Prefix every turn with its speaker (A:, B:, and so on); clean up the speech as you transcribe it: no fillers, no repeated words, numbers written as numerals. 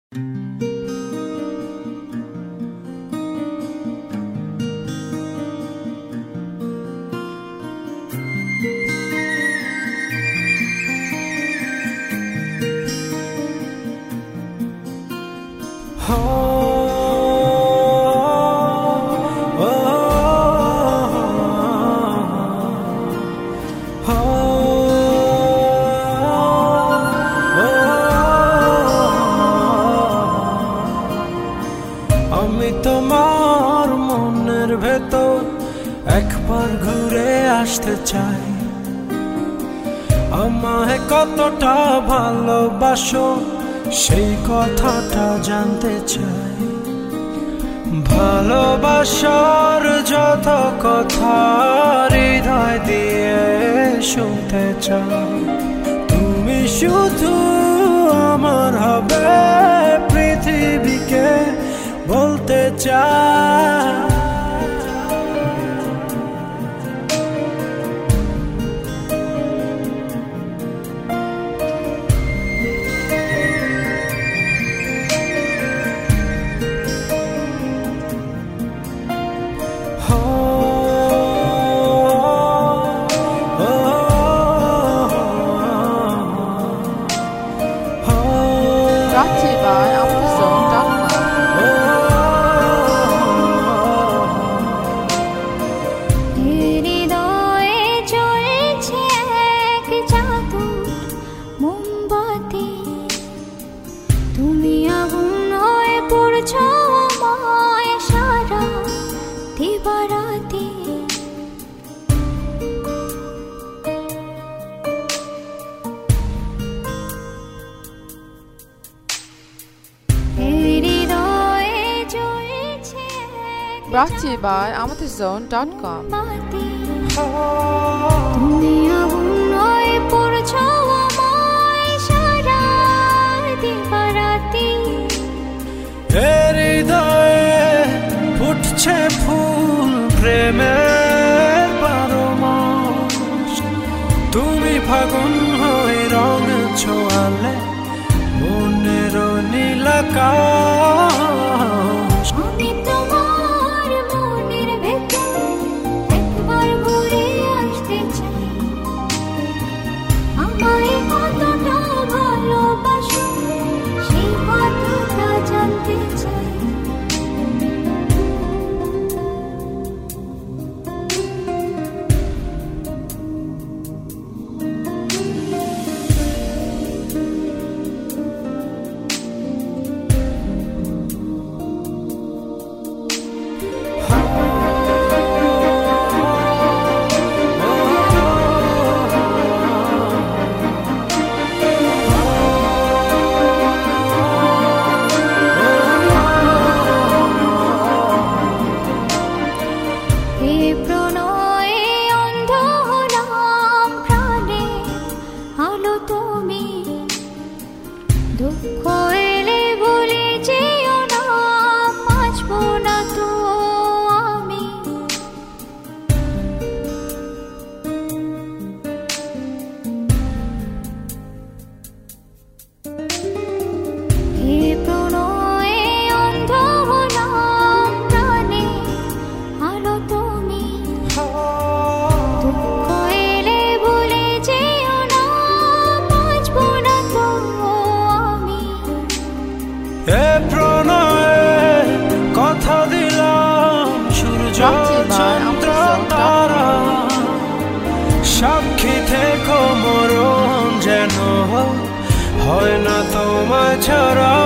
A: আমি তোমার মনের ভেতর একবার ঘুরে আসতে চাই। আমায় কতটা ভালোবাসো সেই কথাটা জানতে চাই। ভালোবাসার যত কথা হৃদয় দিয়ে শুনতে চাই। তুমি শুধু আমার হবে পৃথিবীকে বলতে চাই।
B: তুমি আগুন হয়ে পড়ছো আমায় সারা দিবারাতে।
C: Brought to you by Amateurzone.com.
B: তুমি আগুন হয়ে পড়ছো আমায় সারা দিবারাতে।
A: হৃদয়ে ফুটছে ফুল প্রেমের পরমাস। তুমি ফাগুন হয়ে রং ছোঁয়ালে মনের নীল আকাশ।
B: আমি তোমার মনের ভেতর একবার ঘুরে আসতে চাই। আমায় কতটা ভালোবাসো সেই কথাটা জানতে চাই। দুঃখ এলে বলে যেও না, বাঁচব না তো আমি। হে প্রণয়ে অন্ধ হলাম প্রাণে, আলো তুমি। দুঃখ এলে বলে যেও না, বাঁচব না তো আমি।
A: এ প্রণয়ে কথা দিলাম সূর্য চন্দ্র তারা, সাক্ষী থেকো মরণ যেন হয় না তোমায় ছাড়া।